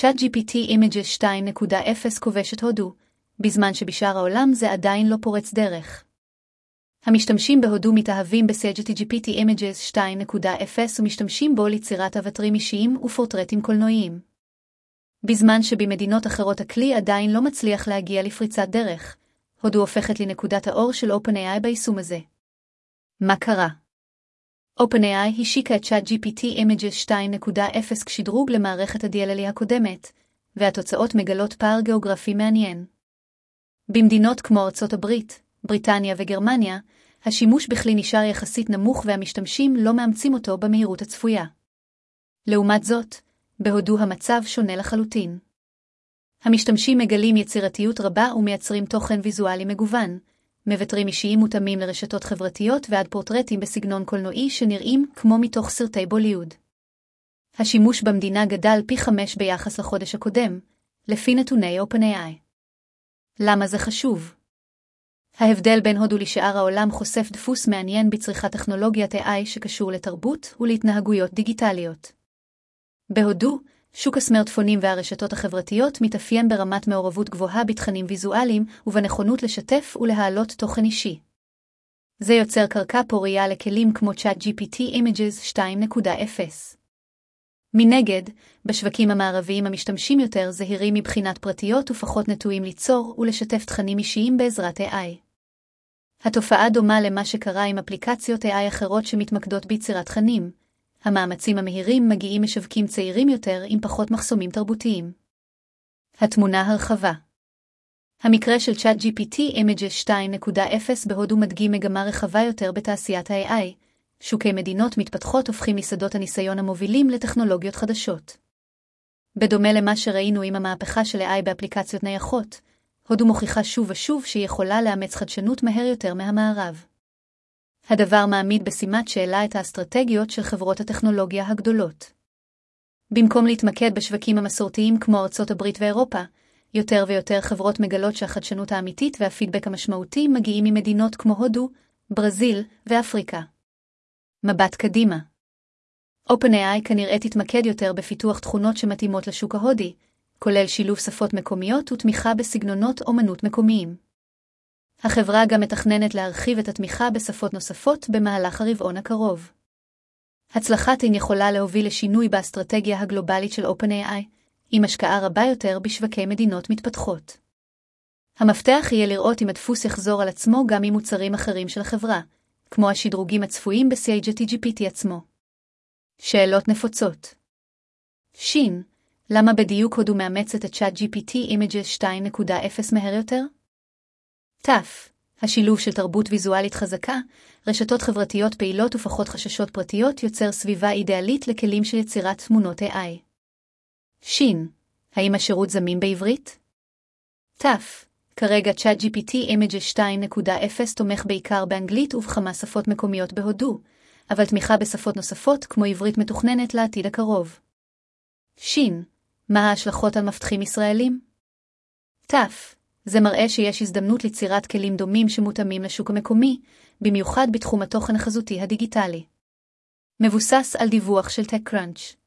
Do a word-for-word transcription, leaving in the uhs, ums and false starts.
ChatGPT Images שתיים נקודה אפס כובש את הודו, בזמן שבשאר העולם זה עדיין לא פורץ דרך. המשתמשים בהודו מתאהבים ב-ChatGPT Images שתיים נקודה אפס ומשתמשים בו ליצירת אבטרים אישיים ופורטרטים קולנועיים. בזמן שבמדינות אחרות הכלי עדיין לא מצליח להגיע לפריצת דרך, הודו הופכת לנקודת האור של OpenAI ביישום הזה. מה קרה? OpenAI השיקה את ChatGPT Images שתיים נקודה אפס כשדרוג למערכת ה-די אל אל הקודמת, והתוצאות מגלות פער גיאוגרפי מעניין. במדינות כמו ארצות הברית, בריטניה וגרמניה, השימוש בכלי נשאר יחסית נמוך והמשתמשים לא מאמצים אותו במהירות הצפויה. לעומת זאת, בהודו המצב שונה לחלוטין. המשתמשים מגלים יצירתיות רבה ומייצרים תוכן ויזואלי מגוון, מבטרים אישיים מותאמים לרשתות חברתיות ועד פורטרטים בסגנון קולנועי שנראים כמו מתוך סרטי בוליוד. השימוש במדינה גדל פי חמש ביחס לחודש הקודם, לפי נתוני OpenAI. למה זה חשוב? ההבדל בין הודו לשאר העולם חושף דפוס מעניין בצריכת טכנולוגיית איי איי שקשור לתרבות ולהתנהגויות דיגיטליות. בהודו, שוק הסמארטפונים והרשתות החברתיות מתאפיין ברמת מעורבות גבוהה בתכנים ויזואליים ובנכונות לשתף ולהעלות תוכן אישי. זה יוצר קרקע פוריה לכלים כמו ChatGPT Images שתיים נקודה אפס. מנגד, בשווקים המערביים המשתמשים יותר זהירים מבחינת פרטיות ופחות נטויים ליצור ולשתף תכנים אישיים בעזרת איי איי. התופעה דומה למה שקרה עם אפליקציות איי איי אחרות שמתמקדות ביצירת תכנים. המאמצים המהירים מגיעים משווקים צעירים יותר עם פחות מחסומים תרבותיים. התמונה הרחבה. המקרה של ChatGPT Images שתיים נקודה אפס בהודו מדגים מגמה רחבה יותר בתעשיית ה-איי איי. שוקי מדינות מתפתחות הופכים משדות הניסיון המובילים לטכנולוגיות חדשות. בדומה למה שראינו עם המהפכה של איי איי באפליקציות נייחות, הודו מוכיחה שוב ושוב שהיא יכולה לאמץ חדשנות מהר יותר מהמערב. הדבר מעמיד בסימת שאלה את האסטרטגיות של חברות הטכנולוגיה הגדולות. במקום להתמקד בשווקים המסורתיים כמו ארצות הברית ואירופה, יותר ויותר חברות מגלות שהחדשנות האמיתית והפידבק המשמעותי מגיעים ממדינות כמו הודו, ברזיל ואפריקה. מבט קדימה. OpenAI כנראה תתמקד יותר בפיתוח תכונות שמתאימות לשוק ההודי, כולל שילוב שפות מקומיות ותמיכה בסגנונות אומנות מקומיים. החברה גם מתכננת להרחיב את התמיכה בשפות נוספות במהלך הרבעון הקרוב. הצלחת היא יכולה להוביל לשינוי באסטרטגיה הגלובלית של OpenAI, עם השקעה רבה יותר בשווקי מדינות מתפתחות. המפתח יהיה לראות אם הדפוס יחזור על עצמו גם עם מוצרים אחרים של החברה, כמו השדרוגים הצפויים ב-ChatGPT עצמו. שאלות נפוצות. שין, למה בדיוק הודו מאמצת את ChatGPT Images שתיים נקודה אפס מהר יותר? תף, השילוב של תרבות ויזואלית חזקה, רשתות חברתיות פעילות ופחות חששות פרטיות יוצר סביבה אידיאלית לכלים של יצירת תמונות איי איי. שין, האם השירות זמין בעברית? תף, כרגע ChatGPT Images שתיים נקודה אפס תומך בעיקר באנגלית ובכמה שפות מקומיות בהודו, אבל תמיכה בשפות נוספות כמו עברית מתוכננת לעתיד הקרוב. שין, מה ההשלכות על מפתחים ישראלים? תף, זה מראה שיש הזדמנות ליצירת כלים דומים שמותאמים לשוק המקומי, במיוחד בתחום התוכן החזותי הדיגיטלי. מבוסס על דיווח של TechCrunch.